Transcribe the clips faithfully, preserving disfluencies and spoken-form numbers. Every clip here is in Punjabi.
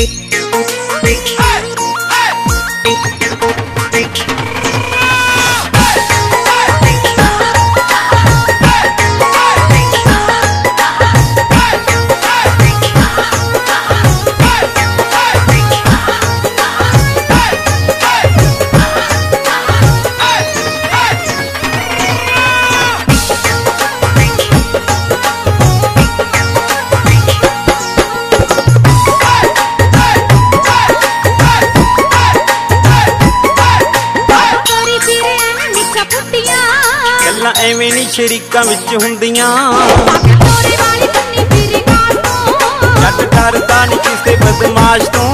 ਐਵੇਂ ਨੀ ਸ਼ਰੀਕਾਂ ਵਿੱਚ ਹੁੰਦੀਆਂ ਜੱਟ ਡਰਦਾ ਨੀ ਕਿਸੇ ਬਦਮਾਸ਼ ਤੋਂ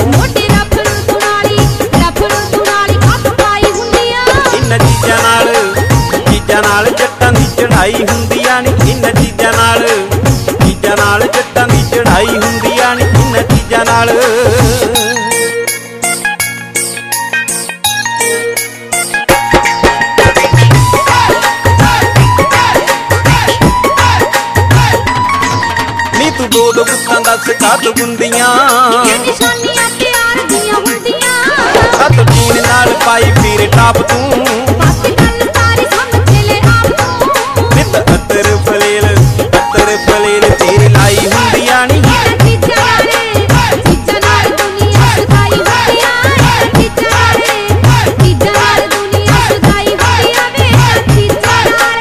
ਇਨ੍ਹਾਂ ਚੀਜ਼ਾਂ ਨਾਲ ਚੀਜ਼ਾਂ ਨਾਲ ਜੱਟਾਂ ਦੀ ਚੜਾਈ ਹੁੰਦੀਆਂ ਨੀ ਇਨ੍ਹਾਂ ਚੀਜ਼ਾਂ ਨਾਲ ਚੀਜ਼ਾਂ ਨਾਲ ਜੱਟਾਂ ਦੀ ਚੜਾਈ ਹੁੰਦੀਆਂ ਨੀ ਇਨ੍ਹਾਂ ਚੀਜ਼ਾਂ ਨਾਲ ਦੋ ਦੋ ਪੁੱਤਾਂ ਦਾ ਸਿਕਾਤ ਗੁੰਦੀਆਂ ਨਿਸ਼ਾਨੀਆਂ ਪਿਆਰ ਦੀਆਂ ਹੁੰਦੀਆਂ ਸੱਤ ਜੀਨ ਨਾਲ ਪਾਈ ਵੀਰ ਟਾਪ ਤੂੰ ਬਸ ਗੱਲ ਸਾਰੀ ਸਮਝ ਲੈ ਆਪ ਤੂੰ ਨਿਤ ਅਤਰ ਫਲੇਲ ਅਤਰ ਫਲੇਲ ਤੇਰੀ ਲਾਈ ਹੁੰਦੀਆਂ ਨੀ ਚੀਜ਼ਾਂ ਨਾਲ ਚੀਜ਼ਾਂ ਨਾਲ ਦੁਨੀਆ ਸਦਾਈ ਹੁੰਦੀਆਂ ਚੀਜ਼ਾਂ ਨਾਲ ਚੀਜ਼ਾਂ ਨਾਲ ਦੁਨੀਆ ਸਦਾਈ ਹੁੰਦੀਆਂ ਵੇ ਚੀਜ਼ਾਂ ਨਾਲ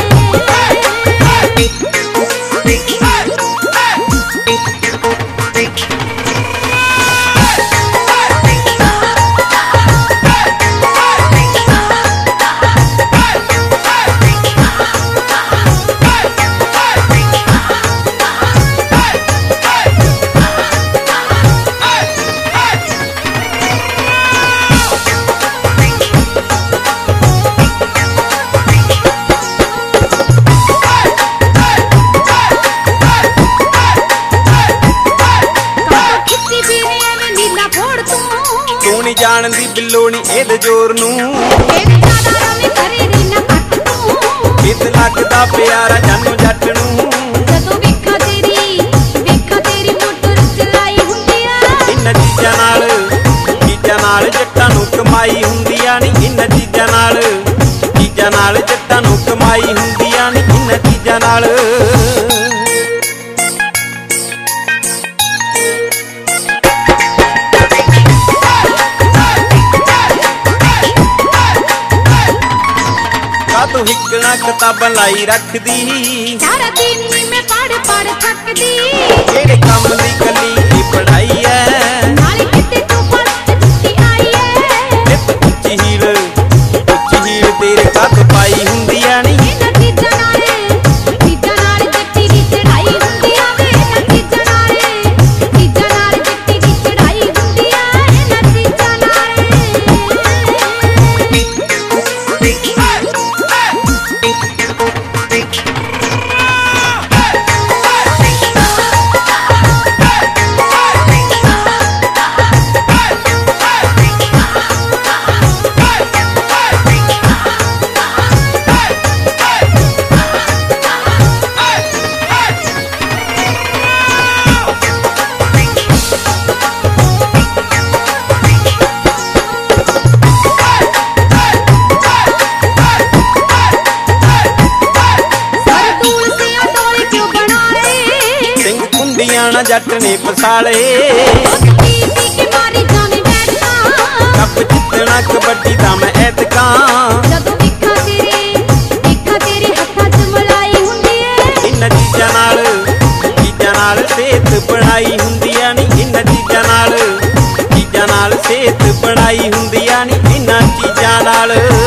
ਜਾਣਦੀ ਬਿੱਲੋ ਨੀ ਇਹਦੇ ਜ਼ੋਰ ਨੂੰ ਇਦ ਲੱਗਦਾ ਪਿਆਰਾ ਜਾਨੂ ਜੱਟ ਨੂੰ ਜਦੋਂ ਵੇਖਾਂ ਤੇਰੀ ਵੇਖਾਂ ਤੇਰੀ ਮੋਟਰ ਚਲਾਈ ਹੁੰਦੀ ਆ ਇਨ੍ਹਾਂ ਚੀਜ਼ਾਂ ਨਾਲ ਚੀਜ਼ਾਂ ਨਾਲ ਜੱਟਾਂ ਨੂੰ ਕਮਾਈ ਹੁੰਦੀਆਂ ਨੀ ਇਨ੍ਹਾਂ ਚੀਜ਼ਾਂ ਨਾਲ ਚੀਜ਼ਾਂ ਨਾਲ ਜੱਟਾਂ ਨੂੰ ਕਮਾਈ ਹੁੰਦੀਆਂ ਨੀ ਇਨ੍ਹਾਂ ਚੀਜ਼ਾਂ ਨਾਲ ਤੂੰ ਹਿੱਕਣਾ ਕਿਤਾਬਾਂ ਲਾਈ ਰੱਖਦੀ ਸਾਰਾ ਦਿਨ ਨੀ ਮੈਂ ਪੜ ਪੜ ਥੱਕਦੀ ਜਿਹੜੇ ਕੰਮ ਦੀ ਕੱਲੀ ਪੜਾਈ ਐ ਨਾਲੇ ਕਿਤੇ ਤੂੰ ਫਸਟ ਛੁੱਟੀ ਆਈ ਐ ਨਿਤ ਉੱਚੀ ਹੀਲ ਉੱਚੀ ਹੀਲ ਤੇਰੇ ਕੱਦ ਪਾਈ ਹੁੰਦੀਆਂ ਨੀ ਇਹਨਾਂ ਚੀਜ਼ਾਂ ਨਾਲ ਚੀਜ਼ਾਂ ਨਾਲ ਜੱਟੀ ਦੀ ਚੜਾਈ ਹੁੰਦੀ ਆ ਵੇ ਇਹਨਾਂ ਚੀਜ਼ਾਂ ਨਾਲ ਚੀਜ਼ਾਂ ਨਾਲ ਜੱਟੀ ਦੀ ਚੜਾਈ ਹੁੰਦੀ ਆ ਇਹਨਾਂ ਚੀਜ਼ਾਂ ਨਾਲ ਨਾ ਜੱਟ ਨੇ ਪਸਾਲੇ ਕੱਪ ਜਿੱਤਣਾ ਕਬੱਡੀ ਦਾ ਮੈਂ ਐਤਕਾਂ ਜਦੋਂ ਵੇਖਾਂ ਤੇਰੇ ਵੇਖਾਂ ਤੇਰੇ ਹੱਥਾਂ 'ਚ ਮਲਾਈ ਹੁੰਦੀ ਏ ਇਨ੍ਹਾਂ ਚੀਜ਼ਾਂ ਨਾਲ ਚੀਜ਼ਾਂ ਨਾਲ ਸਿਹਤ ਬਣਾਈ ਹੁੰਦੀਆਂ ਨੀ ਇਨ੍ਹਾਂ ਚੀਜ਼ਾਂ ਨਾਲ ਚੀਜ਼ਾਂ ਨਾਲ ਸਿਹਤ ਬਣਾਈ ਹੁੰਦੀਆਂ ਨੀ ਇਨ੍ਹਾਂ ਚੀਜ਼ਾਂ ਨਾਲ